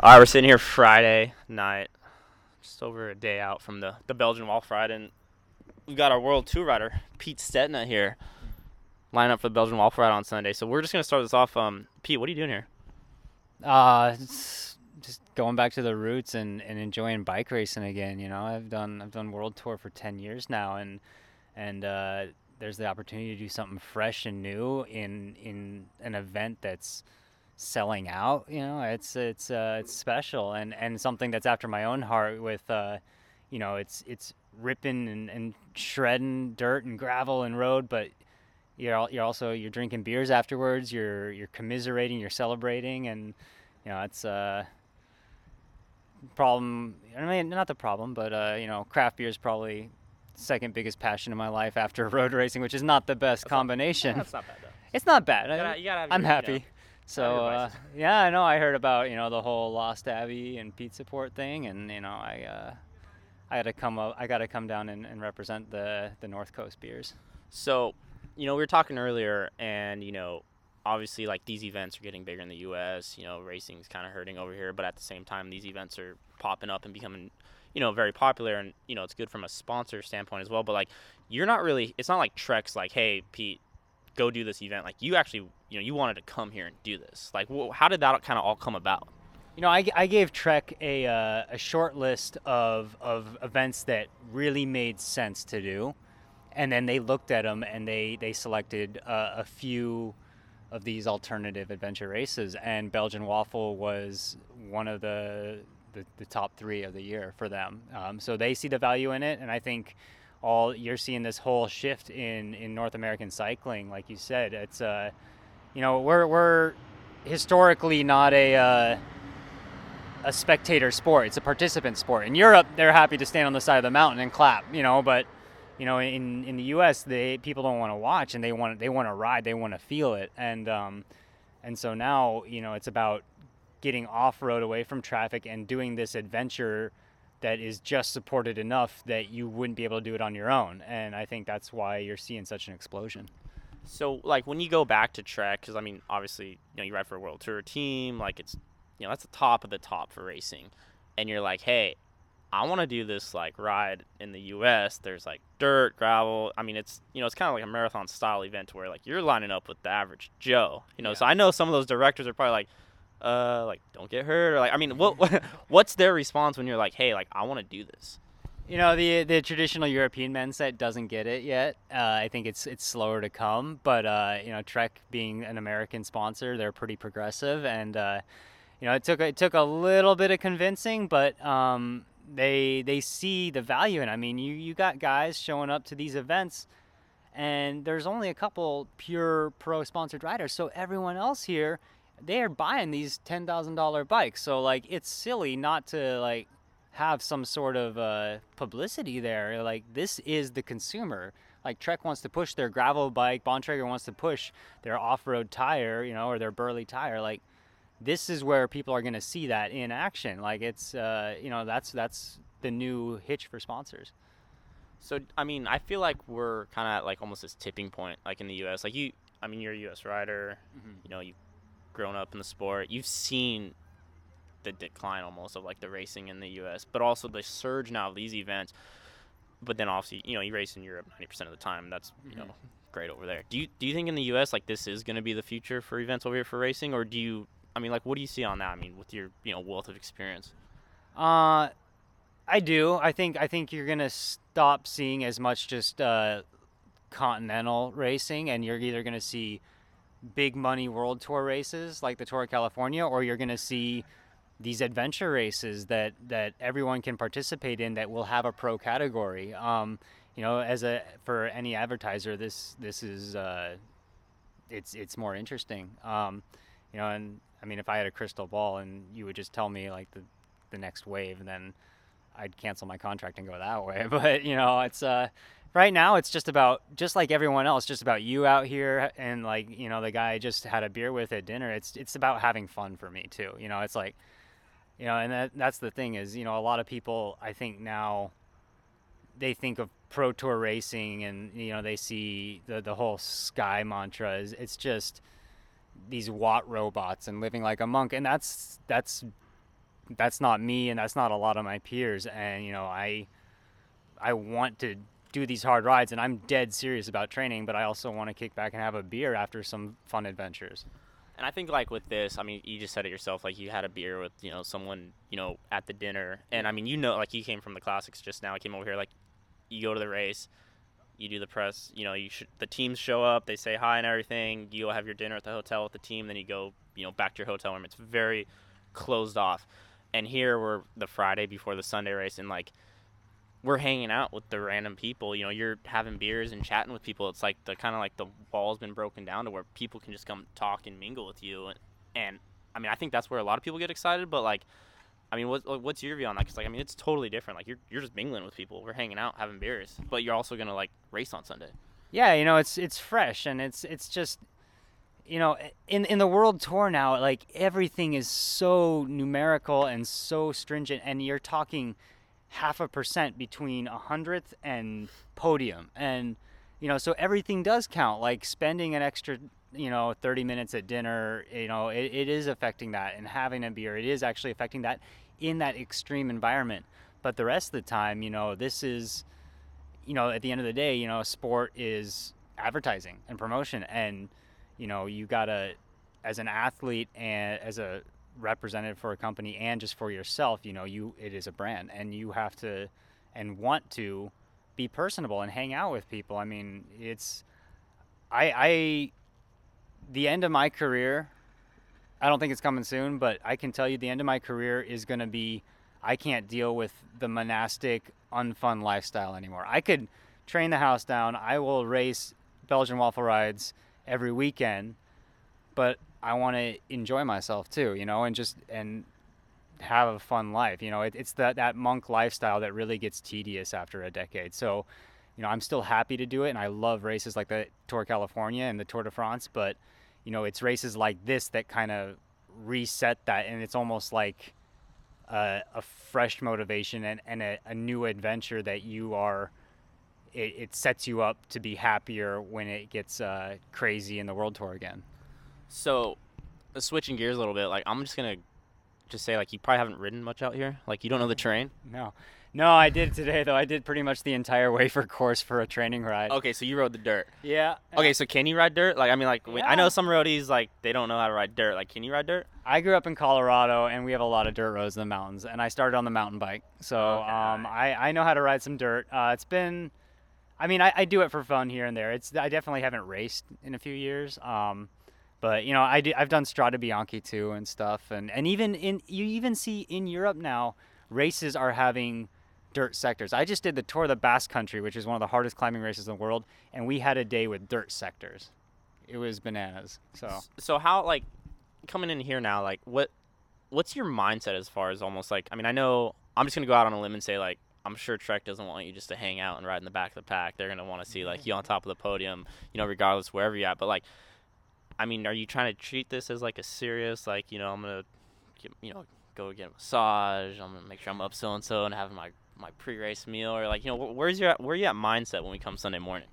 All right, we're sitting here Friday night, just over a day out from the Belgian Wolf Ride, and we've got our World Tour rider, Pete Stetina here, lining up for the Belgian Wolf Ride on Sunday. So we're just going to start this off. Pete, what are you doing here? It's just going back to the roots and enjoying bike racing again. I've done World Tour for 10 years now, and there's the opportunity to do something fresh and new in an event that's selling out. It's special and something that's after my own heart. It's ripping and shredding dirt and gravel and road, but you're drinking beers afterwards. You're commiserating, you're celebrating, and it's problem. I mean, not the problem, but craft beer is probably second biggest passion in my life after road racing, which is not the best combination. That's not bad though. It's not bad. You gotta have I'm your, happy. gotta have So your vices. yeah, I know. I heard about the whole Lost Abbey and Pete support thing, and I got to come up. I got to come down and represent the North Coast beers. So, we were talking earlier, and obviously, like these events are getting bigger in the U.S. Racing's kind of hurting over here, but at the same time, these events are popping up and becoming, very popular, and it's good from a sponsor standpoint as well. But like, you're not really. It's not like Trek's like, hey, Pete, go do this event. Like, you actually, you wanted to come here and do this. Like, how did that kind of all come about? I gave Trek a short list of events that really made sense to do, and then they looked at them and they selected a few of these alternative adventure races, and Belgian Waffle was one of the top three of the year for them. So they see the value in it, and I think you're seeing this whole shift in North American cycling, like you said. It's we're historically not a spectator sport. It's a participant sport. In Europe, they're happy to stand on the side of the mountain and clap, but in the U.S., people don't want to watch, and they want to ride, they want to feel it, and so now it's about getting off road, away from traffic, and doing this adventure that is just supported enough that you wouldn't be able to do it on your own. And I think that's why you're seeing such an explosion. So, like, when you go back to Trek, because I mean, obviously, you ride for a World Tour team, like it's, that's the top of the top for racing, and you're like, hey, I want to do this like ride in the U.S. There's like dirt, gravel. I mean, it's it's kind of like a marathon style event where like you're lining up with the average Joe. Yeah. So I know some of those directors are probably like don't get hurt, or like, I mean, what's their response when you're like, hey, like I want to do this? The traditional European mindset doesn't get it yet. I think it's slower to come, but Trek being an American sponsor, they're pretty progressive, and it took a little bit of convincing, but they see the value in it. I mean, you got guys showing up to these events, and there's only a couple pure pro sponsored riders, so everyone else here, they are buying these $10,000 bikes. So like, it's silly not to like have some sort of publicity there. Like, this is the consumer. Like, Trek wants to push their gravel bike, Bontrager wants to push their off-road tire, or their Burley tire. Like, this is where people are going to see that in action. Like, it's that's the new hitch for sponsors. So I mean, I feel like we're kind of like almost this tipping point, like in the U.S. Like I mean, you're a U.S. rider. You've grown up in the sport. You've seen the decline almost of like the racing in the U.S., but also the surge now of these events. But then obviously, you race in Europe 90% of the time. That's great over there. Do you think in the U.S. like this is going to be the future for events over here for racing, or do you? I mean, like, what do you see on that? I mean, with your wealth of experience. Uh, I do. I think you're gonna stop seeing as much just continental racing, and you're either gonna see big money world tour races like the Tour of California, or you're gonna see these adventure races that everyone can participate in that will have a pro category. For any advertiser, this is it's more interesting. And I mean, if I had a crystal ball and you would just tell me like the next wave, then I'd cancel my contract and go that way. But it's right now it's just like everyone else, just about you out here, and like the guy I just had a beer with at dinner. It's about having fun for me too. It's like and that's the thing is a lot of people, I think now, they think of pro tour racing, and they see the whole sky mantra is it's just these watt robots and living like a monk, and that's that's not me, and that's not a lot of my peers. And I want to do these hard rides, and I'm dead serious about training, but I also want to kick back and have a beer after some fun adventures. And I think like with this, I mean, you just said it yourself. Like you had a beer with someone at the dinner, and I mean like you came from the classics just now. I came over here like you go to the race, you do the press. The teams show up, they say hi and everything. You go have your dinner at the hotel with the team, then you go back to your hotel room. It's very closed off. And here we're the Friday before the Sunday race, and like we're hanging out with the random people. You're having beers and chatting with people. It's like the kind of like the wall's been broken down to where people can just come talk and mingle with you. And I mean, I think that's where a lot of people get excited. But like, I mean, what's your view on that? Because like, I mean, it's totally different. Like you're just mingling with people. We're hanging out, having beers, but you're also gonna like race on Sunday. Yeah, it's fresh, and it's just in the world tour now, like everything is so numerical and so stringent, and you're talking 0.5% between 100th and podium, and so everything does count. Like spending an extra 30 minutes at dinner, it is affecting that, and having a beer, it is actually affecting that in that extreme environment. But the rest of the time, this is at the end of the day, sport is advertising and promotion, and you gotta, as an athlete and as a representative for a company and just for yourself, it is a brand, and you have to and want to be personable and hang out with people. I mean, the end of my career, I don't think it's coming soon, but I can tell you the end of my career is going to be, I can't deal with the monastic, unfun lifestyle anymore. I could train the house down. I will race Belgian waffle rides every weekend, but I want to enjoy myself too, and have a fun life. It's that monk lifestyle that really gets tedious after a decade. So, I'm still happy to do it, and I love races like the Tour California and the Tour de France, but, it's races like this that kind of reset that, and it's almost like a fresh motivation and a new adventure that it sets you up to be happier when it gets crazy in the World Tour again. So, switching gears a little bit, like I'm just gonna say like you probably haven't ridden much out here. Like you don't know the terrain. No, I did today though. I did pretty much the entire Wafer course for a training ride. Okay, so you rode the dirt. Yeah. Okay, so can you ride dirt? Like I mean, like yeah. I know some roadies like they don't know how to ride dirt. Like, can you ride dirt? I grew up in Colorado, and we have a lot of dirt roads in the mountains, and I started on the mountain bike, so okay. I know how to ride some dirt. It's been, I mean, I do it for fun here and there. I definitely haven't raced in a few years. But I've done Strade Bianche too and stuff, and even you even see in Europe now races are having dirt sectors. I just did the Tour of the Basque Country, which is one of the hardest climbing races in the world, and we had a day with dirt sectors. It was bananas. So how, like, coming in here now, like what's your mindset as far as almost like, I mean, I know I'm just gonna go out on a limb and say like I'm sure Trek doesn't want you just to hang out and ride in the back of the pack. They're gonna want to see like you on top of the podium, regardless wherever you're at. But like, I mean, are you trying to treat this as like a serious, like, I'm going to, go get a massage, I'm going to make sure I'm up so-and-so and having my pre-race meal, or like, where you at mindset when we come Sunday morning?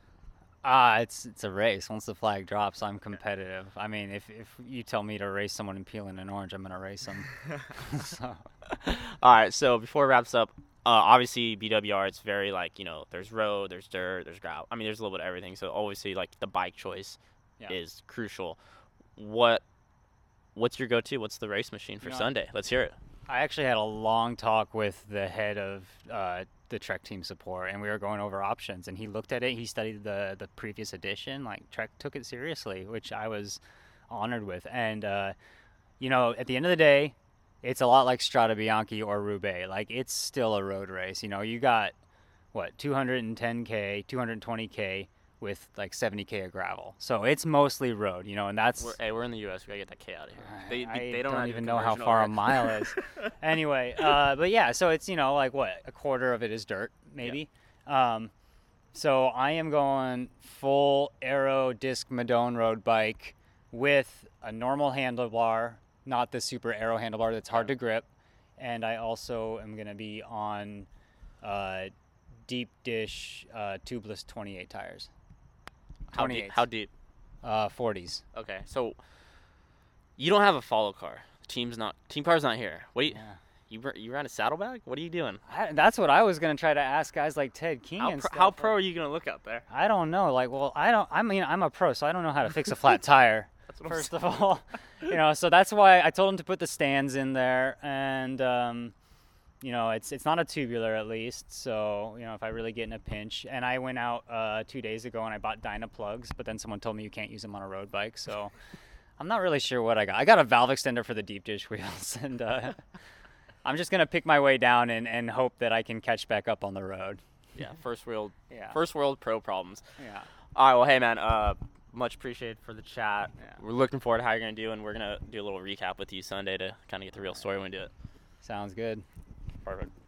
It's a race. Once the flag drops, I'm competitive. I mean, if you tell me to race someone in peeling an orange, I'm going to race them. So. All right, so before it wraps up, obviously BWR, it's very like, there's road, there's dirt, there's gravel. I mean, there's a little bit of everything. So obviously like the bike choice is crucial. What's your go-to? What's the race machine for Sunday? Let's hear it. I actually had a long talk with the head of the Trek team support, and we were going over options, and he looked at it. He studied the previous edition. Like, Trek took it seriously, which I was honored with. And at the end of the day, it's a lot like Strade Bianche or Roubaix. Like, it's still a road race. You got 210K, 220K with like 70K of gravel. So it's mostly road, and that's... We're in the U.S. We gotta get that K out of here. They don't even know how far a mile is. Anyway, but yeah, so it's, like a quarter of it is dirt, maybe. Yeah. So I am going full aero disc Madone road bike with a normal handlebar, not the super aero handlebar that's hard to grip. And I also am going to be on deep dish tubeless 28 tires. How deep? 40s. Okay, so you don't have a follow car. Team car's not here. What do you? Yeah. You ran a saddlebag? What are you doing? That's what I was gonna try to ask guys like Ted King and stuff. How pro are you gonna look out there? I don't know. Like, well, I mean, I'm a pro, so I don't know how to fix a flat tire. That's what First of all, so that's why I told him to put the stands in there, and it's not a tubular at least. So if I really get in a pinch, and I went out 2 days ago and I bought Dyna plugs, but then someone told me you can't use them on a road bike, so I'm not really sure what I got. I got a valve extender for the deep dish wheels, and I'm just gonna pick my way down and hope that I can catch back up on the road. Yeah, first world pro problems. Yeah. All right, well, hey man, much appreciated for the chat. Yeah. We're looking forward to how you're gonna do, and we're gonna do a little recap with you Sunday to kind of get the real story when we do it. Sounds good. Perfect.